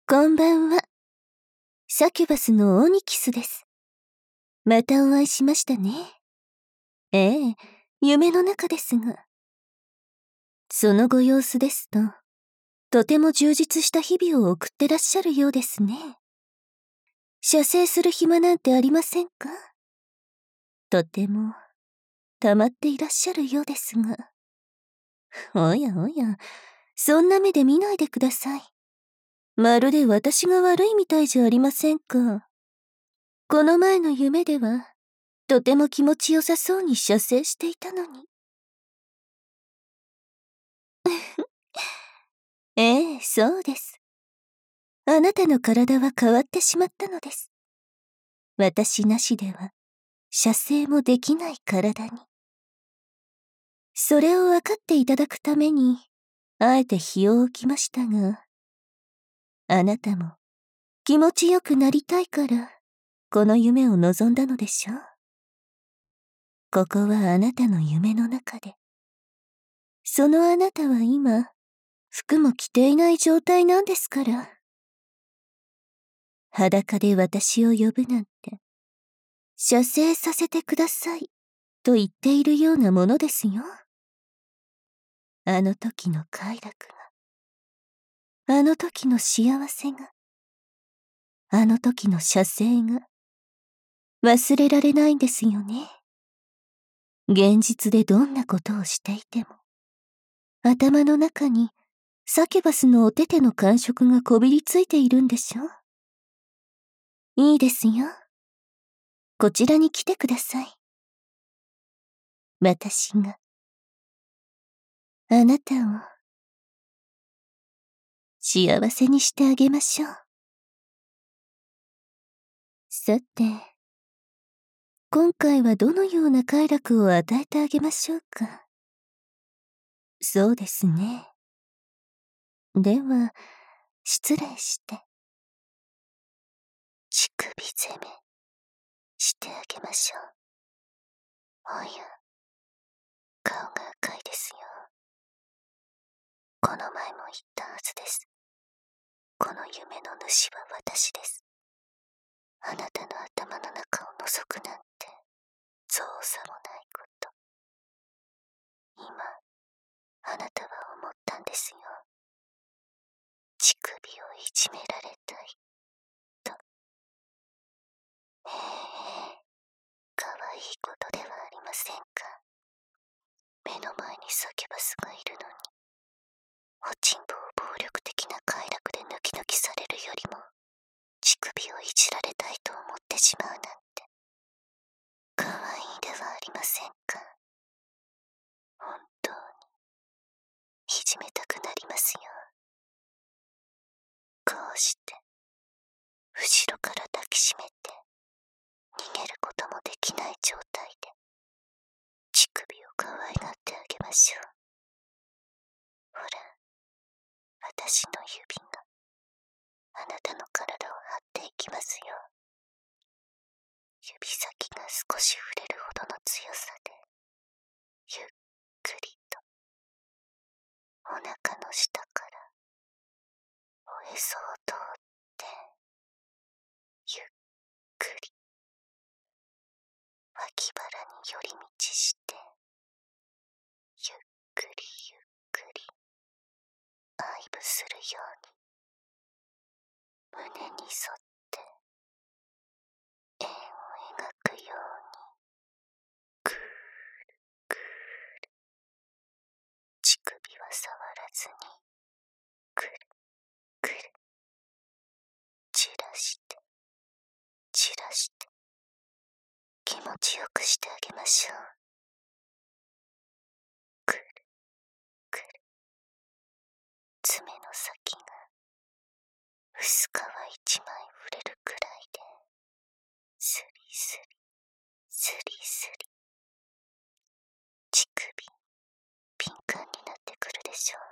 こんばんは。サキュバスのオニキスです。またお会いしましたね。ええ、夢の中ですが。そのご様子ですと、とても充実した日々を送ってらっしゃるようですね。写生する暇なんてありませんか？とても、溜まっていらっしゃるようですが。おやおや、そんな目で見ないでください。まるで私が悪いみたいじゃありませんか。この前の夢では、とても気持ちよさそうに写生していたのに。ええ、そうです。あなたの体は変わってしまったのです。私なしでは、写生もできない体に。それを分かっていただくために、あえて日を置きましたが、あなたも気持ちよくなりたいから、この夢を望んだのでしょう。ここはあなたの夢の中で。そのあなたは今、服も着ていない状態なんですから。裸で私を呼ぶなんて、写生させてください、と言っているようなものですよ。あの時の快楽が、あの時の幸せが、あの時の写生が、忘れられないんですよね。現実でどんなことをしていても、頭の中にサキュバスのお手手の感触がこびりついているんでしょ？いいですよ。こちらに来てください。私が、あなたを、幸せにしてあげましょう。さて、今回はどのような快楽を与えてあげましょうか。そうですね。では、失礼して、乳首攻め、してあげましょう。おや、顔が赤いですよ。この前も言ったはずです。この夢の主は私です。あなたの頭の中を覗くなんて、造作もないこと。今、あなたは思ったんですよ。乳首をいじめられたい、と。可愛いことではありませんか。目の前にサキュバスがいるのに、おちんぽを暴力的な快楽で抜き抜きされるよりも、乳首をいじられたいと思ってしまうなんて、可愛いではありませんか。本当に、いじめたくなりますよ。こうして、後ろから抱きしめて、逃げることもできない状態で、乳首を可愛がってあげましょう。ほら、私の指があなたの体を張っていきますよ。指先が少し触れるほどの強さで、ゆっくりとお腹の下からおへそを通って、ゆっくり脇腹に寄り道して、ゆっくりゆっくり愛撫するように、胸に沿って円を描くように、くーるくーる。乳首は触らずに、くるくる、散らして散らして、気持ちよくしてあげましょう。くるくる、爪の先が薄皮一枚触れるくらいで、スリスリスリスリ。乳首敏感になってくるでしょう。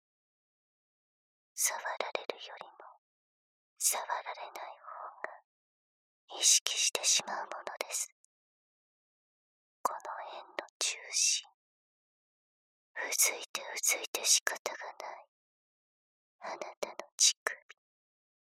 触られるよりも触られない方が意識してしまうものです。この円の中心、うずいてうずいて仕方がないあなたの乳首。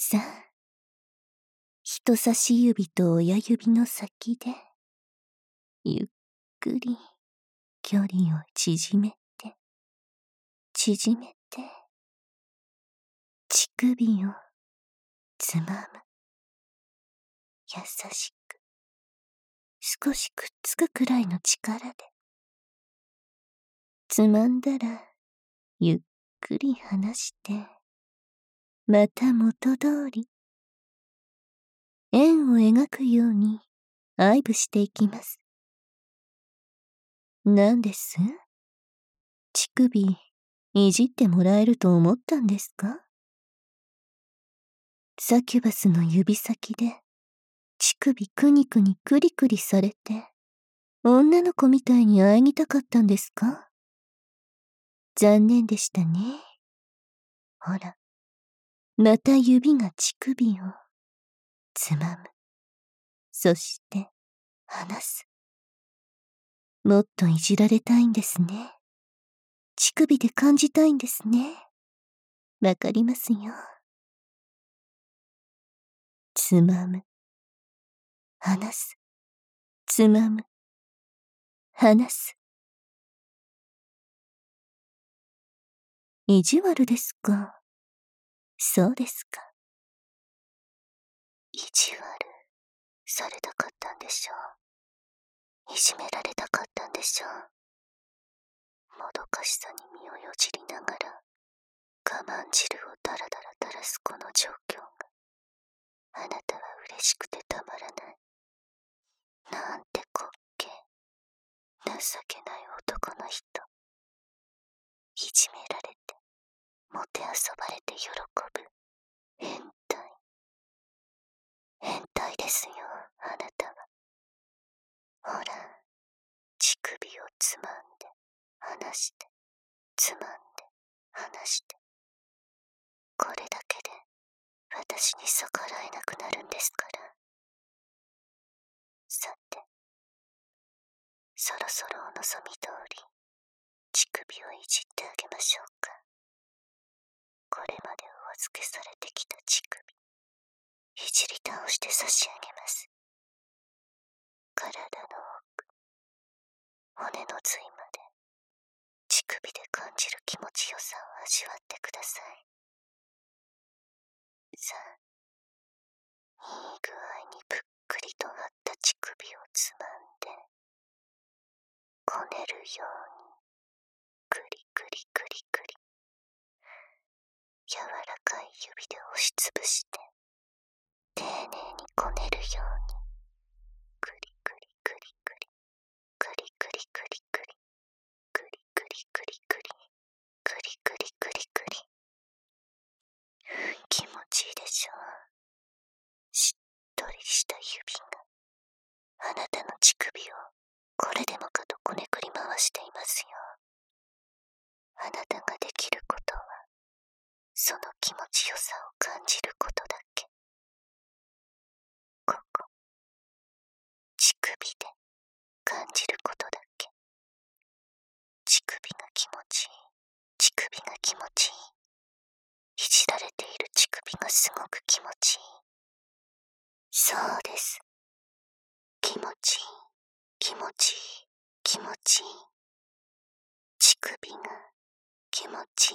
さあ、人差し指と親指の先で、ゆっくり距離を縮めて、縮めて、乳首をつまむ。優しく、少しくっつくくらいの力で。つまんだら、ゆっくり離して、また元通り。円を描くように愛撫していきます。なんです？乳首、いじってもらえると思ったんですか？サキュバスの指先で、乳首くにくにくりくりされて、女の子みたいに会いたかったんですか？残念でしたね。ほら、また指が乳首をつまむ。そして離す。もっといじられたいんですね。乳首で感じたいんですね。わかりますよ。つまむ。離す。つまむ。離す。意地悪ですか？そうですか。意地悪されたかったんでしょう。いじめられたかったんでしょう。もどかしさに身をよじりながら、我慢汁をダラダラ垂らすこの状況が、あなたは嬉しくてたまらない。なんて滑稽、情けない男の人。いじめられて、もてあそばれて喜ぶ。変態。変態ですよ、あなたは。ほら、乳首をつまんで、離して、つまんで、離して。これだけで、私に逆らえなくなるんですから。さて、そろそろお望み通り、乳首をいじってあげましょうか。これまでお預けされてきた乳首、いじり倒して差し上げます。体の奥、骨の髄まで、乳首で感じる気持ちよさを味わってください。さあ、いい具合にぷっくりと張った乳首をつまんで、こねるように、くりくりくりくり、柔らかい指で押しつぶして、丁寧にこねるように、くりくりくりくり、くりくりくりくり、くりくりくりくり、くりくりくりくり。気持ちいいでしょう。しっとりした指が、あなたの乳首をこれでもかとこねくり回していますよ。あなたができることは、その気持ちよさを感じることだけ。ここ、乳首で感じることだけ。乳首が気持ちいい。乳首が気持ちいい。いじられている乳首がすごく気持ちいい。そうです。気持ちいい。気持ちいい。気持ちいい。乳首が気持ちいい。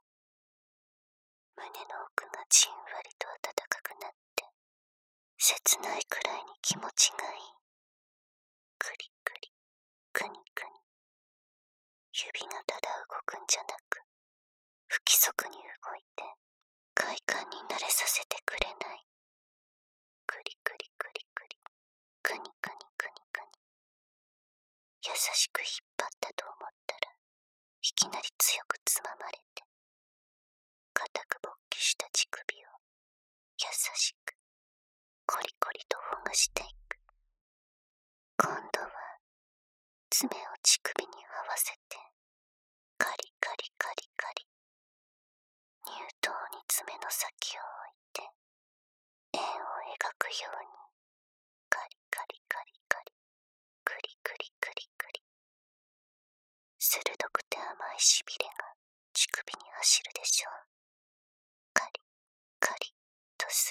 胸の奥がじんわりと暖かくなって、切ないくらいに気持ちがいい。くりくり、くにくに。指がただ動くんじゃなく、不規則に動いて、快感に慣れさせてくれない。くりくりくりくり、くにくにくにくに。優しく引っ張ったと思ったら、いきなり強くつままれて、固く勃起した乳首を優しくコリコリとほぐしていく。今度は爪を乳首に合わせて、カリカリカリカリ。乳頭に爪の先を置いて、円を描くように、カリカリカリカリ、クリクリクリクリ。鋭くて甘いしびれが乳首に走るでしょう。カリカリと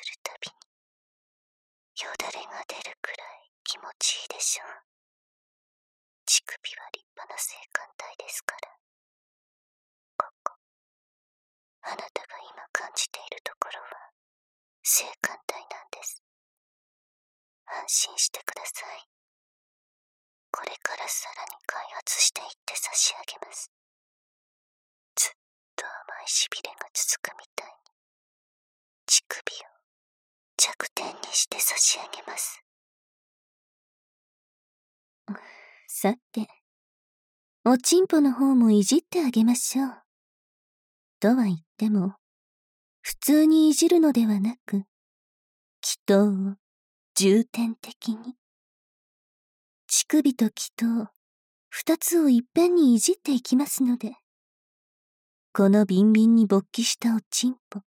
出るくらい気持ちいいでしょう。乳首は立派な性感帯ですから。ここ、あなたが今感じているところは性感帯なんです。安心してください。これからさらに開発していって差し上げます。ずっと甘いしびれが続くみたいに、乳首を弱点にして差し上げます。さて、おちんぽの方もいじってあげましょう。とは言っても、普通にいじるのではなく、気筒を重点的に。乳首と気筒、二つをいっぺんにいじっていきますので、このビンビンに勃起したおちんぽ。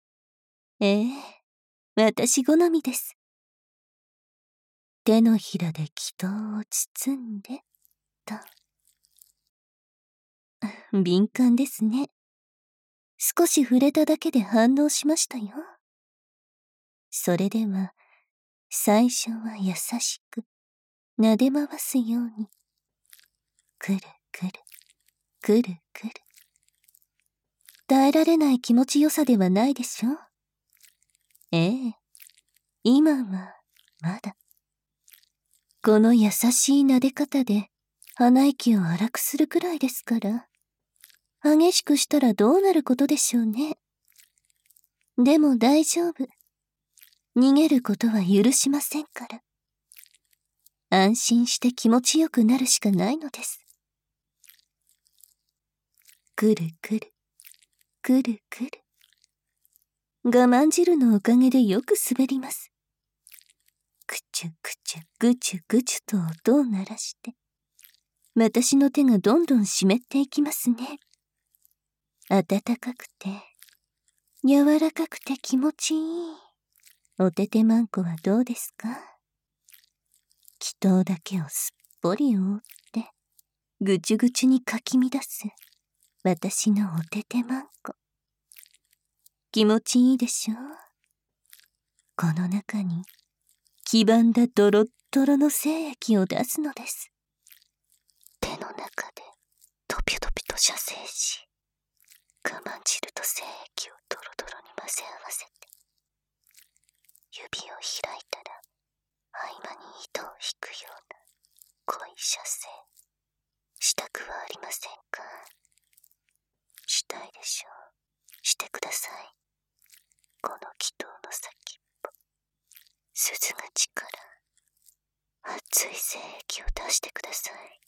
私好みです。手のひらで気筒を包んで、と。敏感ですね。少し触れただけで反応しましたよ。それでは、最初は優しく、撫で回すように。くるくる、くるくる。耐えられない気持ちよさではないでしょう。今は、まだ。この優しい撫で方で、鼻息を荒くするくらいですから。激しくしたらどうなることでしょうね。でも大丈夫。逃げることは許しませんから。安心して気持ちよくなるしかないのです。くるくる、くるくる。我慢汁のおかげでよく滑ります。くちゅくちゅ、ぐちゅぐちゅと音を鳴らして、私の手がどんどん湿っていきますね。暖かくて、柔らかくて気持ちいい。おててまんこはどうですか？気筒だけをすっぽり覆って、ぐちゅぐちゅにかき乱す、私のおててまんこ。気持ちいいでしょう？この中に、黄ばんだドロッドロの精液を出すのです。手の中で、トピョトピと射精し、我慢汁と精液をドロドロに混ぜ合わせて、指を開いたら、合間に糸を引くような濃い射精。したくはありませんか？したいでしょう。してください。この気筒の先っぽ、鈴口から熱い精液を出してください。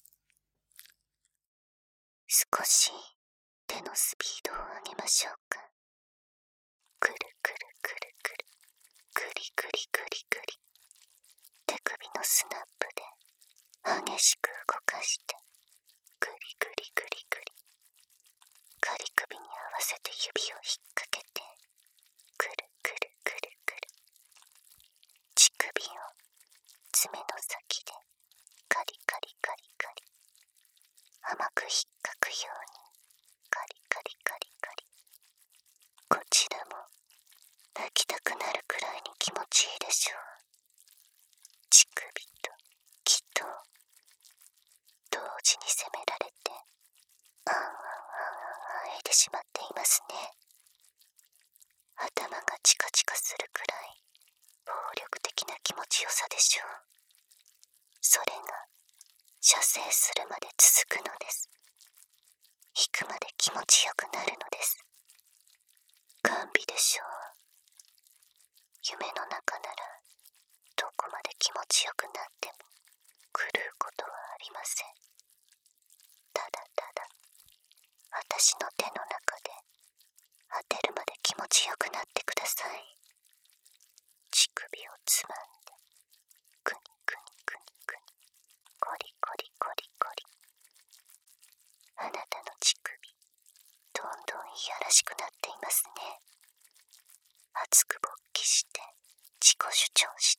少し手のスピードを上げましょうか。くるくるくるくる、くりくりくりくり。手首のスナップで激しく動かして、くりくりくりくり。仮首に合わせて指を引っ掛けて、くるくるくるくる。乳首を爪の先でカリカリカリカリ。甘く引っかくようにカリカリカリカリ。こちらも泣きたくなるくらいに気持ちいいでしょう。乳首と気と同時に責められて、あんあんあんあんあえてしまっていますね。頭がチカチカするくらい暴力的な気持ちよさでしょう。それが射精するまで続くのです。引くまで気持ちよくなるのです。甘美でしょう。夢の中ならどこまで気持ちよくなっても狂うことはありません。ただただ私の手の中で当てるまで気持ちよくなってください。乳首をつまんで、くにくにくにくに、コリコリコリコリ。あなたの乳首、どんどんいやらしくなっていますね。熱く勃起して、自己主張して。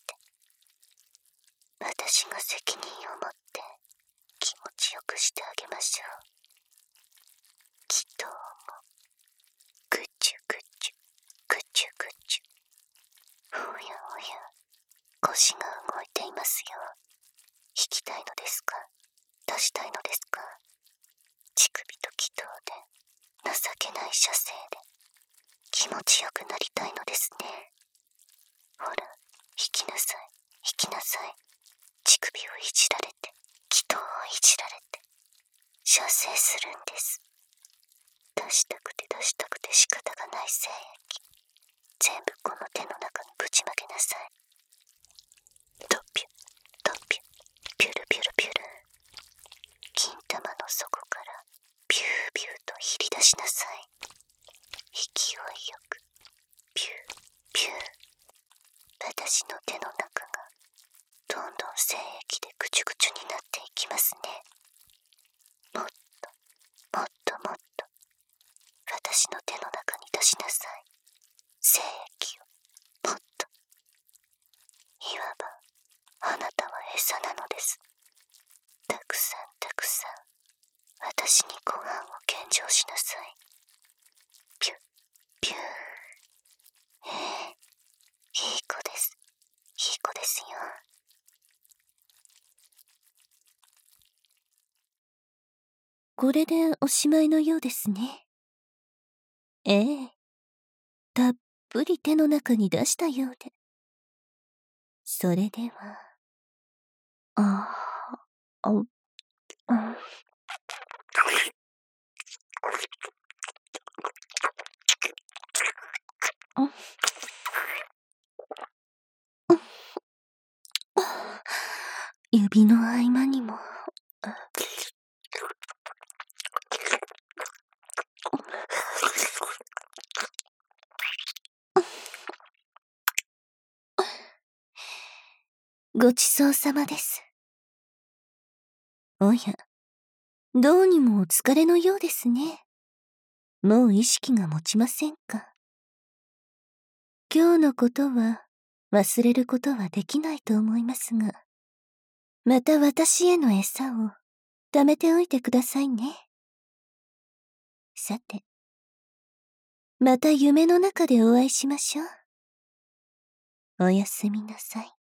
私が責任を持って気持ちよくしてあげましょう。気筒も、ぐちゅぐちゅ、ぐちゅぐちゅ。おやおや、腰が動い気筒で、情けない射精で、気持ちよくなりたいのですね。ほら、引きなさい、引きなさい。乳首をいじられて、気筒をいじられて、射精するんです。出したくて出したくて仕方がない精液。全部この手の中にぶちまけなさい。ドピュ、ドピュ、ピュルピュルピュル。金玉の底からビュービューとひり出しなさい。勢いよく、ビュー、ビュー。私の手の中が、どんどん精液でぐちゅぐちゅになっていきますね。もっと、もっともっと、私の手の中に出しなさい。精液を、もっと。いわば、あなたは餌なのです。たくさんたくさん、私にご飯を献上しなさい。ピュッ、ピュー。いい子です。いい子ですよ。これでおしまいのようですね。ええ。たっぷり手の中に出したようで。それでは、指の合間にも、ごちそうさまです。おや、どうにもお疲れのようですね。もう意識が持ちませんか。今日のことは忘れることはできないと思いますが、また私への餌を貯めておいてくださいね。さて、また夢の中でお会いしましょう。おやすみなさい。